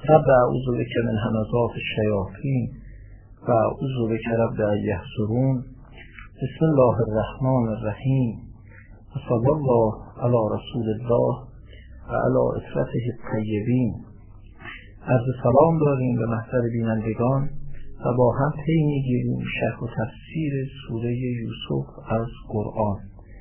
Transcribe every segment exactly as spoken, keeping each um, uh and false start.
رب اعوذ بک من همزات الشیاطین و اعوذ بک رب ان یحضرون. بسم الله الرحمن الرحیم و صلی الله علی رسول الله و علی اطرافه الطیبین. عرض سلام داریم به محضر بینندگان و با هم پی میگیریم شرح و تفسیر سوره یوسف از قرآن.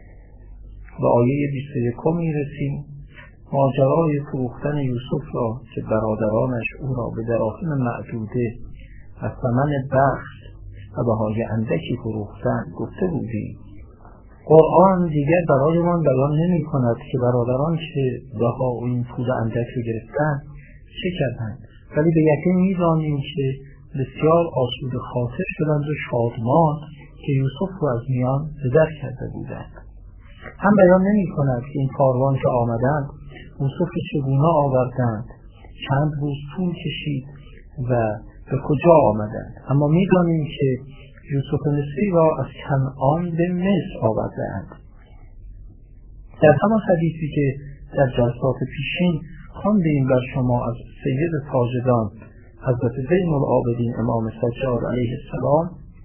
به آیه بیست و یک میرسیم. ماجرای فروختن یوسف را که برادرانش او را به دراهم معدوده و ثمن بخش و بهای اندکی فروختند گفته بودیم. قرآن دیگر برایمان بیان نمی کند که برادران که بها و این پول اندک رو گرفتند چه کردند، ولی به یقین می‌دانیم که بسیار آسوده خاطر شدند و شادمان که یوسف رو از میان به در کرده بودند. هم بیان نمی کند که این کاروان که آمدند یوسف چگونه آوردند، چند روز طول کشید و به کجا آمدند. اما می‌دانیم که یوسف مصری را از کنعان به مصر آوردند. در همان حدیثی که در جلسات پیشین خواندیم بر شما از سید تاجدان حضرت زین العابدین امام سجاد علیه السلام،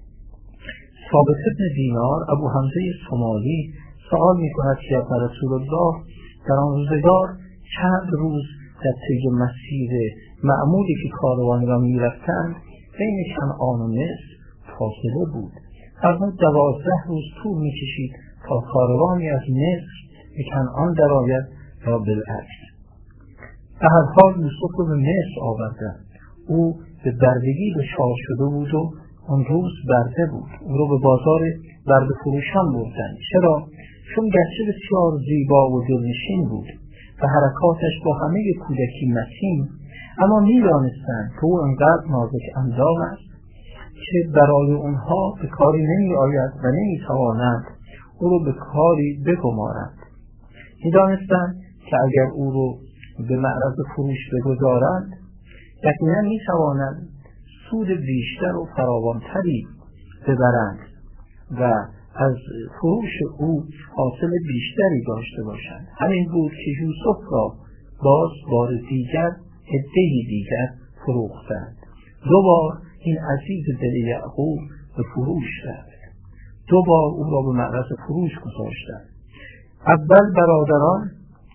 ثابت بن دینار ابو حمزه سمالی سوال می کند که یا رسول الله در آن روزگار چند روز در طی مسیر معمولی که کاروان را می رفتند بین کنعان و مصر فاصله بود. فرمود دوازده روز طول می کشید تا کاروانی از مصر به کنعان درآید یا بالعکس. به هر حال یوسف رو به مصر آوردند. او به بردگی دچار شده بود و اون روز برده بود. او رو به بازار برده فروشان بردند. چرا؟ چون گرچه بسیار زیبا و دلنشین بود و حرکاتش با همه کودکی متین، اما می‌دانستند که او انقدر نازک اندام است که برای اونها به کاری نمی آید و نمی توانند او رو به کاری بگمارند. می‌دانستند که اگر او رو به معرض فروش بگذارند یقینا می توانند سود بیشتر و فراوانتری ببرند و از فروش او حاصل بیشتری داشته باشند. همین بود که یوسف را باز بار دیگر عده‌ای دیگر فروختند. دو بار این عزیز دل یعقوب به فروش رفت. دو بار او را به معرض فروش گذاشتند. اول برادران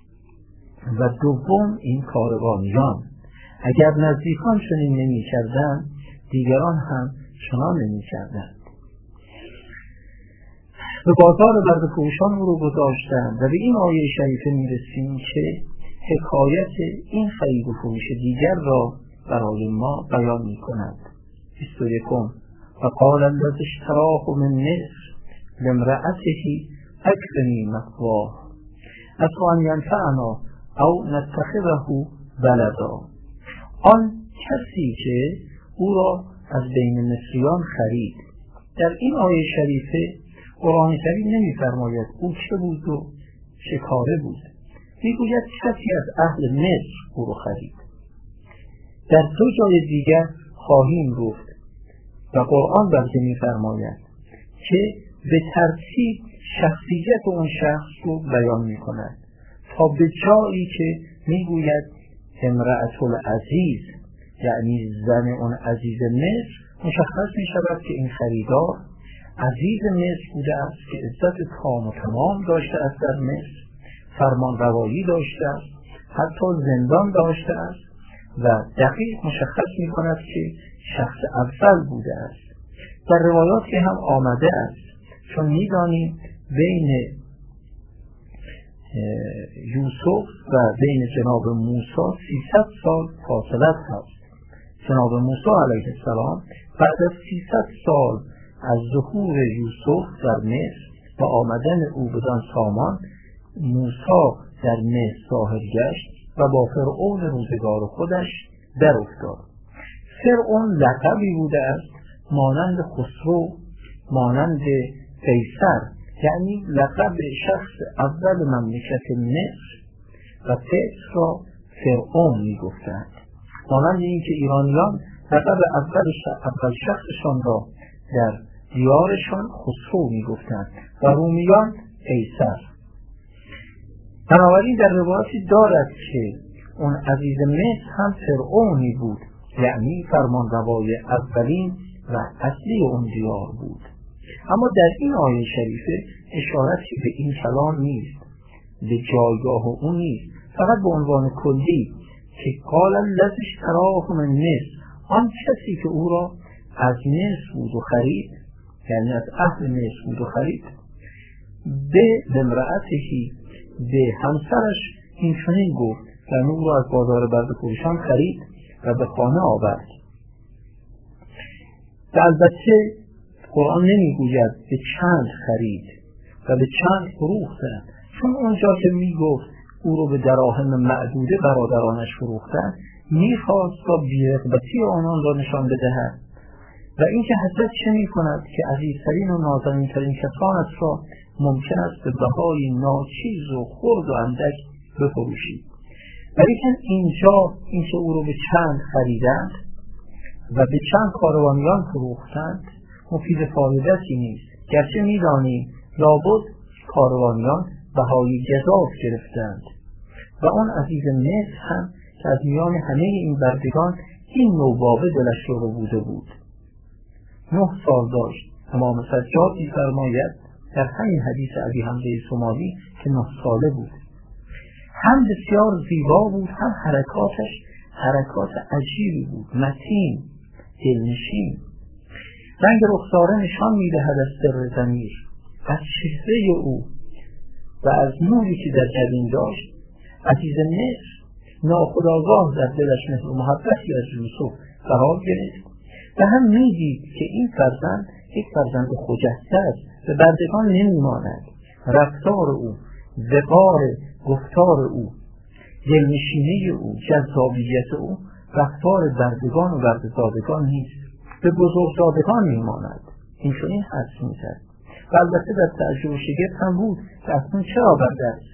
و دوم این کاروانیان. اگر نزدیکان چنین نمی کردن دیگران هم چنان نمی کردن. به بازار برده فروشان او رو گذاشتند و به این آیه شریفه می رسیم که حکایت این خرید و فروش دیگر را برای ما بیان می کند. بیست و یکم و قال الذی اشتراه من مصر لامرأته اکرمی مثواه عسی ان ینفعنا او نتخذه ولدا. آن کسی که او را از بین مصریان خرید. در این آیه شریفه قرآن کریم نمی فرماید او چه بود و چه کاره بود. میگوید کسی از اهل مصر او را خرید. در دو جای دیگر خواهیم گفت و قرآن بلکه می فرماید که به ترتیب شخصیت اون شخص رو بیان می کند تا به جایی که میگوید امرأة العزیز یعنی زن اون عزیز مصر مشخص می شود که این خریدار عزیز مصر بوده است که عزت تام و تمام داشته است در مصر، فرمان روایی داشته است، حتی زندان داشته است و دقیق مشخص می کند که شخص اول بوده است. در روایات که هم آمده است، چون می دانیم بین یوسف و بین جناب موسی سیصد سال فاصله هست. جناب موسی علیه السلام بعد از سیصد سال از ظهور یوسف در مصر و آمدن او بدان سامان، موسی در مصر ظاهر گشت و با فرعون روزگار خودش در افتاد. فرعون لقبی بوده است مانند خسرو، مانند قیصر، یعنی لقب شخص اول مملکت مصر و فارس را فرعون می گفتند. مانند این که ایرانیان لقب اول اول شخصشان را در دیارشان خسرو می گفتند و رومیان قیصر. بنابراین در روایتی دارد که اون عزیز مصر هم فرعونی بود، یعنی فرمانروای اولین و اصلی اون دیار بود. اما در این آیه شریفه اشارتی به این کلام نیست، به جایگاه اون نیست، فقط به عنوان کلی که قال الذی اشتراه من مصر، آن کسی که او را از مصر بود و خرید، یعنی از اهل مصر بود و خرید، به امرأتهی، به همسرش این چنین گفت، یعنی او را از بازار برده فروشان خرید و به خانه آورد. و البته قرآن نمیگوید به چند خرید و به چند فروختن، چون اونجا که میگفت او رو به دراهم معدوده برادرانش فروختن، میخواست تا بی‌رغبتی آنان را نشان بدهد و اینکه حضرت چه میکند که عزیزترین و نازنینترین کسانش را ممکن است به بهای ناچیز و خرد و اندک بفروشید. ولیکن اینجا اینکه او رو به چند خریدند و به چند کاروانیان فروختند مفید فایدتی نیست، گرچه میدانیم لابد کاروانیان بهای گزاف گرفتند و آن عزیز مصر هم که از میان همه این بردگان این نوباوه دلش رو بوده بود. نه سال داشت. امام سجاد می‌فرماید در همین حدیث ابی حمزه سمالی که نه ساله بود. هم بسیار زیبا بود، هم حرکاتش حرکات عجیبی بود، متین، دلنشین. رنگ رخساره نشان می‌دهد از سر ضمیر، از چهره او و از نوری که در جبین داشت. عزیز مصر ناخودآگاه در دلش مهر و محبتی از یوسف قرار گرفت و هم میدید که این فرزند یک فرزند خجسته است و بردگان نمیماند. رفتار او، وقار گفتار او، دلنشینی او، جذابیت او رفتار بردگان و برده‌زادگان نیست، به بزرگزادگان میماند. این چون این حس میزد و البته در تعجب و شگفت هم بود که اصلا چرا برده است.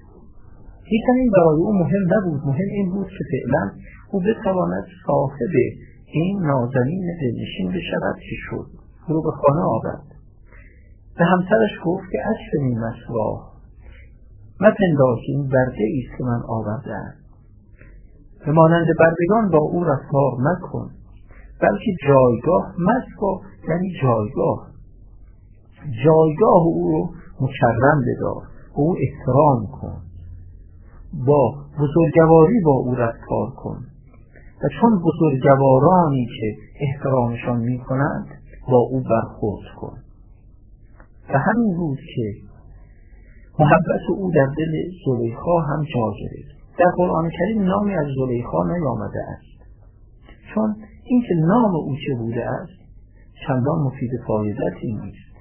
هیچن این برای او مهم نبود، مهم این بود که فعلا او بتواند صاحب این نازنین دلنشین بشود که شد. او رو به خانه آورد. به همسرش گفت که اصل این مسواح مپندار که این برده ایست که من آوردم. به مانند بردگان با او رفتار مکن، بلکه جایگاه، مسوا یعنی جایگاه، جایگاه او رو مکرم بدار، او احترام کن، با بزرگواری با او رفتار کن و چون بزرگوارانی که احترامشان می کنند با او برخورد کن. و همین بود که محبت او در دل زلیخا هم جا گرفت. در قرآن کریم نامی از زلیخا نیامده است، چون اینکه نام او چه بوده است چندان مفید فایدتی نیست.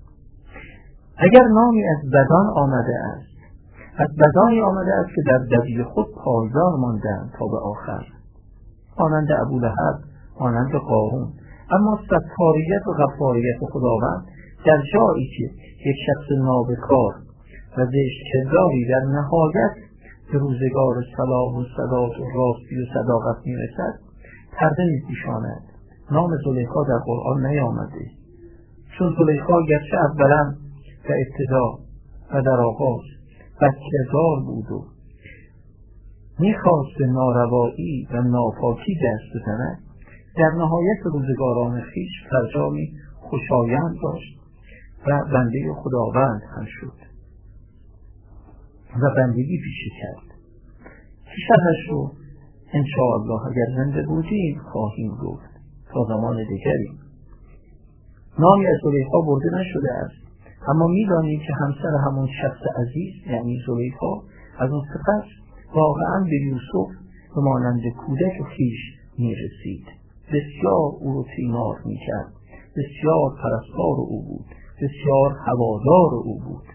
اگر نامی از بدان آمده است، از بدانی آمده است که در دبی خود پایدار ماندند تا به آخر، مانند ابولهب، مانند قارون. اما ستاریت و غفاریت خداوند در جایی که یک شخص نابکار و زشت کرداری در نهایت به روزگار صلاح و صداق و راستی و صداقت میرسد پرده میپوشاند. نام زلیخا در قرآن نیامده، چون زلیخا گرچه اولا و ابتدا و در آغاز بدکردار بود و میخواست به ناروایی و ناپاکی دست بزند، در نهایت روزگاران خویش فرجامی خوشایند داشت و بنده خداوند هم شد و بندگی پیشه کرد. که شرحش رو انشاءالله اگر زنده بودیم خواهیم گفت تا زمان دیگری. نامی از زلیخا برده نشده است، اما میدانیم که همسر همون شخص عزیز یعنی زلیخا از اون سپس واقعا به یوسف به مانند کودک خویش میرسید. بسیار او رو تیمار میکرد، بسیار پرستار او بود، بسیار هوادار او بود.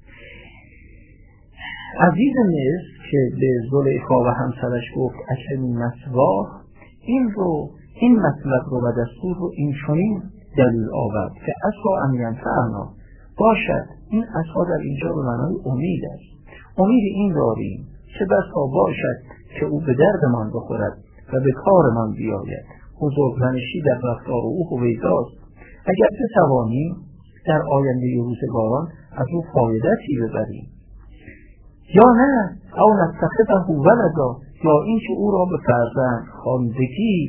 عزیز مصر که به زلیخا و همسرش گفت اکرمی مثواه، این رو این مطلب رو و دستور رو این چنین دلیل آورد که عسی ان ینفعنا، باشد این عسا در اینجا به معنای امید است. امید این داریم چه بسا باشد که او به دردمان بخورد و به کارمان بیاید. بزرگمنشی در رفتار او هویداست. اگر بتوانیم در آینده روزگاران از او فایدتی ببریم. یا نه او نتخذه ولدا، یا اینکه او را به فرزند خواندگی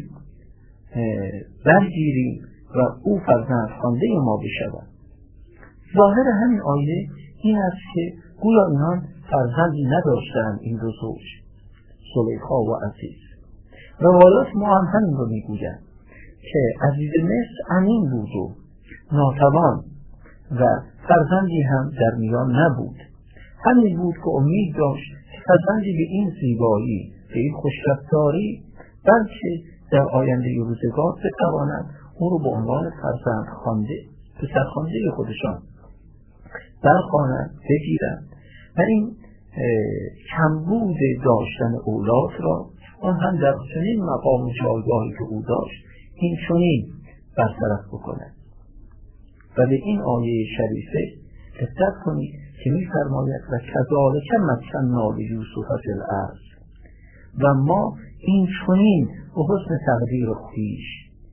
برگیریم و او فرزند خوانده ما بشود. ظاهر همین آیه این است که گویا اینان فرزندی نداشتند این دو زوج، زلیخا و عزیز. روایات ما هم همین رو میگوید که عزیز مصر امین بود و ناتوان و فرزندی هم در میان نبود. همین بود که امید داشت که فرزندی به این زیبایی، به این خوشرفتاری، بلکه در آینده روزگار بتواند او رو به عنوان فرزند خوانده، پسرخوانده خودشان برخواند، بگیرند و این کمبود داشتن اولاد را آن هم در چنین مقام جایگاهی که او داشت این چنین برطرف بکند. و به این آیه شریفه دقت کنید که می‌فرماید و کذالک مکننا لیوسف فی الارض، و ما این چنین به حسن تقدیر خویش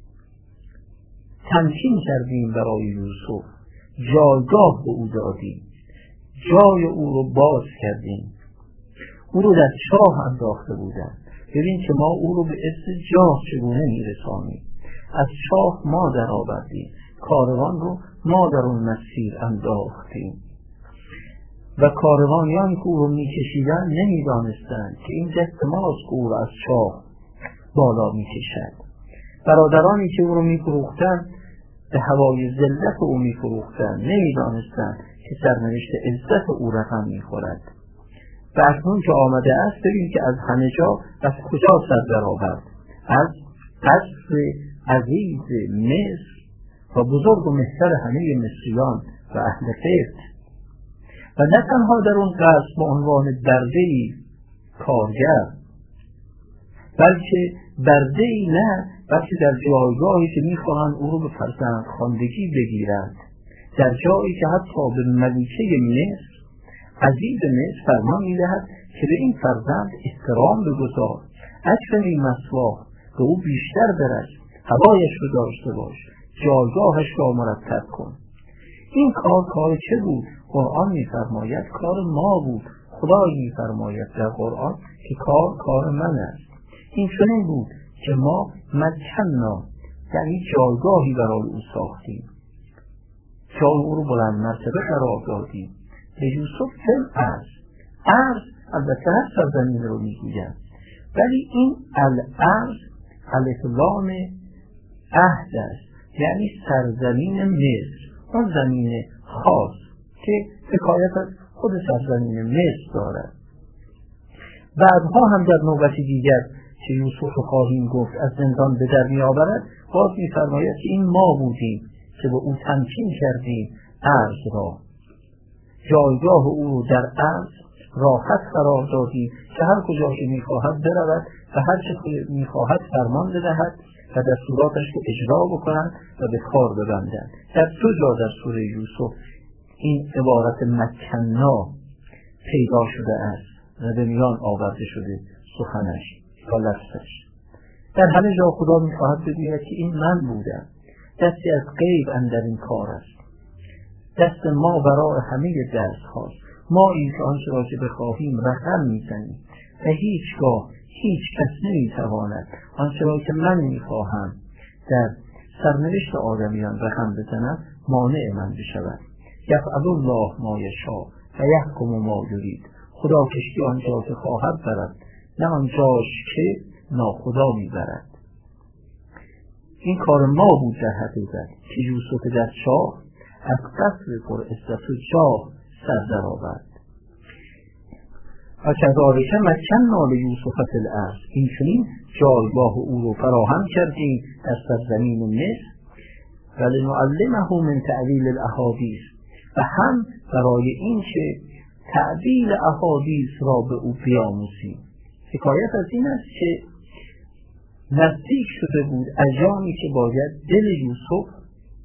تمکین کردیم برای یوسف، جایگاه به او دادیم، جای او رو باز کردیم. او رو در چاه انداخته بودند. ببین که ما او رو به عز جاه چگونه میرسانیم. از چاه ما در آوردیم، کاروان رو ما در اون مسیر انداختیم و کاروانیان که او رو میکشیدن نمیدانستند که این دست ماست که او رو از چاه بالا میکشد. برادرانی که او رو میفروختند به هوای ذلت او میفروختند، نمیدانستند که سرنوشت عزت او رقم میخورد. و اکنون که آمده است ببین که از همه جا از کجا سر در آورد؟ از قصر عزیز مصر و بزرگ و مهتر همه مصریان و اهل قبط، و نه تنها در اون قصر به عنوان برده‌ای کارگر، بلکه برده‌ای نه، بلکه در جایگاهی که میخواهند او رو به فرزند خواندگی بگیرند، در جایی که حتی به ملکه مصر، عزیز مصر فرمان میدهد که به این فرزند احترام بگذار، اکرمی مثواه، به او بیشتر برس، هوایش رو داشته باش، جایگاهش را مرتب کن. این کار کار چه بود؟ قرآن میفرماید کار ما بود. خدای میفرماید در قرآن که کار کار من است. این چنین بود که ما مکننا، یعنی جایگاهی برای او ساختیم، جای او رو بلند مرتبه قرار دادیم. به یوسف فل ارض، ارض البته هر سرزمین رو میگوید، ولی این الارض الف لام عهد است، یعنی سرزمین مصر، اون زمین خاص که حکایت از خود سرزمین مصر دارد. بعدها هم در نوبت دیگر که یوسف خواهیم گفت از زندان به در می آورد، باز می فرماید که این ما بودیم که به او تمکین کردیم ارض را، جایگاه او رو در ارض راحت قرار دادیم که هر کجا که می خواهد برود و هر چه می خواهد فرمان بدهد و دستوراتش رو اجرا بکنند و به کار ببندند. در دو جا در سوره یوسف این عبارت مکننا پیدا شده است و به میان آورده شده سخنش و لفظش. در همه جا خدا میخواهد بگوید که این من بودم، دستی از غیب اندر این کار است، دست ما برای همه درس هاست، ما این که آنچه را که بخواهیم رقم میزنیم و هیچگاه هیچ کس نمیتواند آنچه را که من میخواهم در سرنوشت آدمیان رقم بزنم مانع من بشود. یفعل الله ما یشاء و یحکم ما یرید. خدا کشتی آنجا که خواهد برد، نه آنجاش که ناخدا میبرد. این کار ما بود در حقیقت که یوسف در چاه از قصر پر عزت و جاه سر در آورد. و کذالک مکننا لیوسف فی الارض، این چنین جایگاه او رو فراهم کردیم در سرزمین مصر، و لنعلمه من تعویل الاحادیث، و هم برای این که تعویل احادیث را به او بیاموزیم. حکایت از این است که نزدیک شده بود ایامی که باید دل یوسف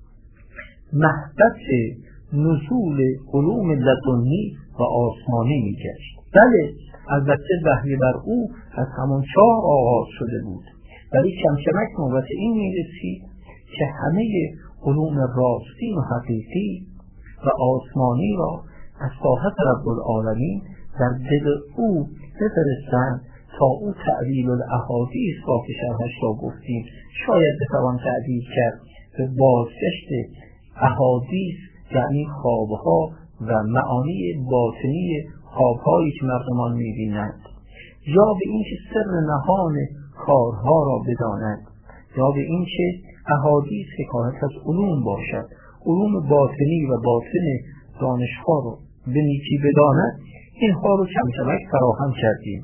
محبت نزول علوم لدنی و آسمانی میگشت. بله البته وحی بر او از همان چاه آغاز شده بود، ولی کم کمک نوبت این میرسید که همه علوم راستین و حقیقی و آسمانی را از طاقت رب العالمین در دل او بفرستند تا او تعبیل الاحادیث با که شرحش را گفتیم شاید بتوان تعبیر کرد به بازگشت احادیث، یعنی خوابها و معانی باطنی خوابهایی که مردمان می‌بینند، یا به اینکه سر نهان کارها را بدانند، یا به اینکه احادیث حکایت از علوم باشد، علوم باطنی و باطن دانشها را به نیکی بداند. اینها رو کم کمک فراهم کردیم.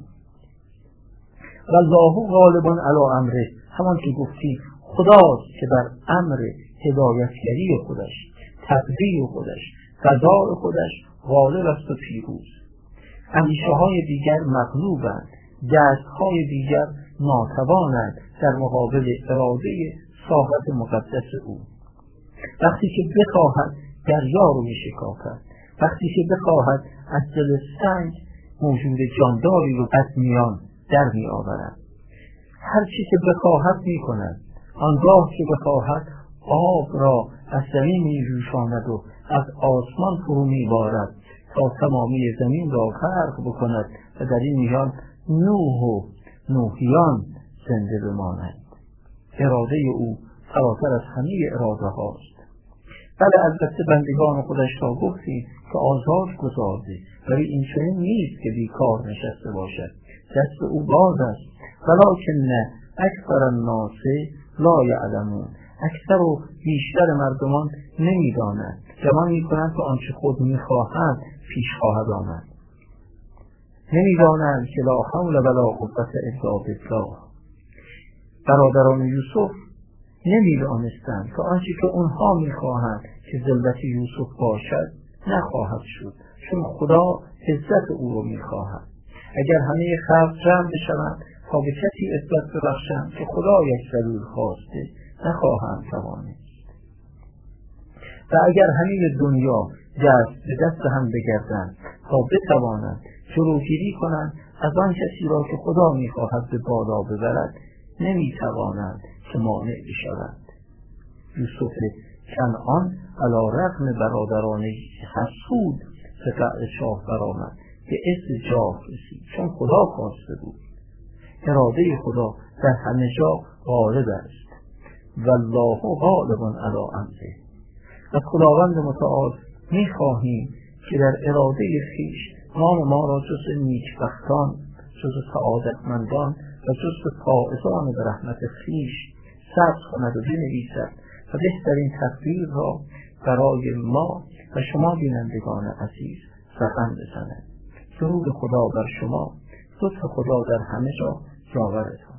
و الله غالب علی امره، همان که گفتیم خداست که بر امر هدایتگری خودش، تقدیر خودش، قضاء خودش غالب است و پیروز. اندیشه های دیگر مغلوبند، دست های دیگر ناتوانند در مقابل اراده صاحب مقدس او. وقتی که بخواهد دریا رو می شکافد، وقتی که بخواهد از دل سنگ موجود جانداری رو از میان در می آورد. هر چی که بخواهد می کند. آنگاه که بخواهد آب را از زمین می جوشاند و از آسمان فرو می بارد تا تمامی زمین را غرق بکند و در این میان نوح و نوحیان زنده بمانند. اراده او فراتر از همه اراده هاست. بله، البته بندگان خودش را گفتیم که آزاد گذارده، ولی این چنین نیست که بیکار نشسته باشد. دست او باز است. ولکن اکثر الناس لا یعلمون، اکثر و بیشتر مردمان نمیدانند، گمان میکنند که آنچه خود میخواهند پیش خواهد آمد. نمیدانند که لا حول ولا قوة الا بالله. برادران یوسف نمیدانستند که آنچه که اونها میخواهند که ذلت یوسف باشد نخواهد شد، چون خدا عزت او رو میخواهد. اگر همه خلق جمع بشوند تا به کسی عزت ببخشند که خدا یک ذلیل خواسته، نخواهند توانست. و اگر همه دنیا دست به دست هم بگردند تا بتوانند جلوگیری کنند از آن کسی را که خدا میخواهد به بالا ببرد، نمیتوانند که مانع بشوند. یوسف کنعان علی رغم برادران حسود به قعر شاه برآمد، به عز جاه رسید، چون خدا خواسته بود. اراده خدا در همه جا غالب است. والله غالب علی امره. از خداوند متعال میخواهیم که در اراده خویش نام ما را جز نیکبختان، جز سعادتمندان و جز فائزان به رحمت خویش ثبت کند و بنویسد و بهترین تقدیر را برای ما و شما بینندگان عزیز رقم بزند. درود خدا بر شما، لطف خدا در همه جا یاورتان.